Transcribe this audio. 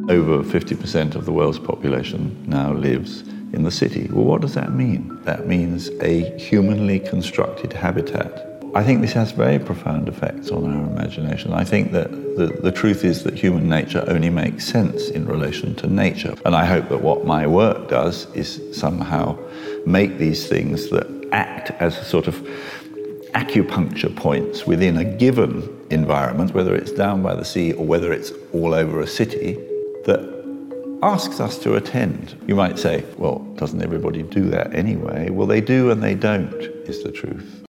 Over 50% of the world's population now lives in the city. Well, what does that mean? That means a humanly constructed habitat. I think this has very profound effects on our imagination. I think that the truth is that human nature only makes sense in relation to nature. And I hope that what my work does is somehow make these things that act as a sort of acupuncture points within a given environment, whether it's down by the sea or whether it's all over a city, that asks us to attend. You might say, well, doesn't everybody do that anyway? Well, they do and they don't, is the truth.